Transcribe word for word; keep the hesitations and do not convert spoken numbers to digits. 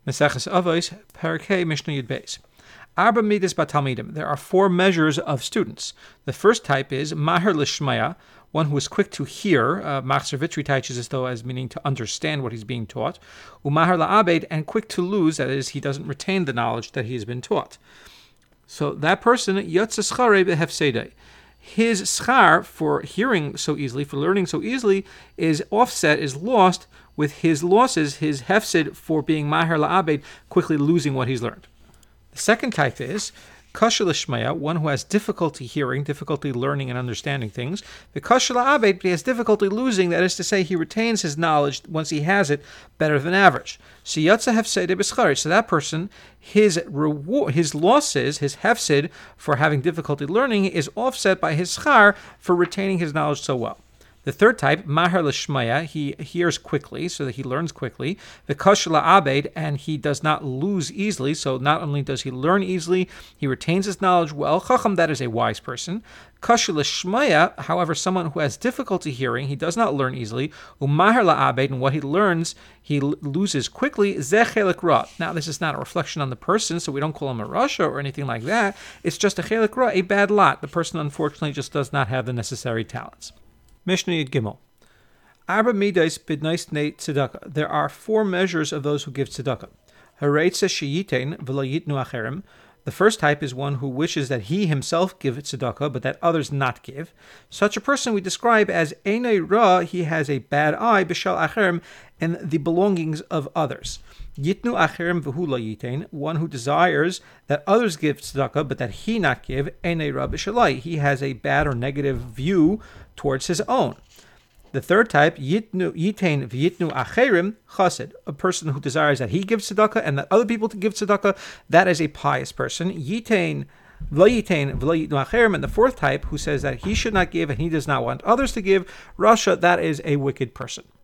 Maseches Avos, Parakeh, Mishnah Yud Beis. Arba midas batalmidim. There are four measures of students. The first type is Maher Lishmaya, one who is quick to hear. Uh, Machzer Vitri teaches us though as meaning to understand what he's being taught. Umahar La'abed, and quick to lose, that is, he doesn't retain the knowledge that he has been taught. So that person, Yotze Schare Behefsedei. His schar for hearing so easily, for learning so easily, is offset, is lost with his losses, his hefsid for being Maher La'abed, quickly losing what he's learned. The second type is Kasher Lishmaya, one who has difficulty hearing, difficulty learning and understanding things. The Kasher La'abed, but he has difficulty losing, that is to say, he retains his knowledge once he has it better than average. So Yotze Hefsedei B'schari. So that person, his reward, his losses, his hefsid for having difficulty learning is offset by his schar for retaining his knowledge so well. The third type, Maher Lishmaya, he hears quickly, so that he learns quickly. The Kasher La'abed, and he does not lose easily, so not only does he learn easily, he retains his knowledge well. Chacham, that is a wise person. Kasher Lishmaya, however, someone who has difficulty hearing, he does not learn easily. U'Maher La'abed, and what he learns, he l- loses quickly. Zeh chelik ra. Now, this is not a reflection on the person, so we don't call him a rasha or anything like that. It's just a chelik ra, a bad lot. The person, unfortunately, just does not have the necessary talents. Mishnah Yud Gimel. Arba midas b'nais nei tzedakah. There are four measures of those who give tzedakah. Hareitze sheyitein v'lo yitnu acherim. The first type is one who wishes that he himself give tzedakah, but that others not give. Such a person we describe as einei ra. He has a bad eye b'shal acherim, and the belongings of others. Yitnu acherim v'hu lo yitein. One who desires that others give tzedakah, but that he not give. Einei ra b'shalai. He has a bad or negative view towards his own. The third type, yitnu yitain v'yitnu acherim chassid, a person who desires that he gives tzedakah and that other people to give tzedakah. That is a pious person. Yitain v'lo yitain v'lo yitnu acherim. And the fourth type, who says that he should not give and he does not want others to give, rasha, that is a wicked person.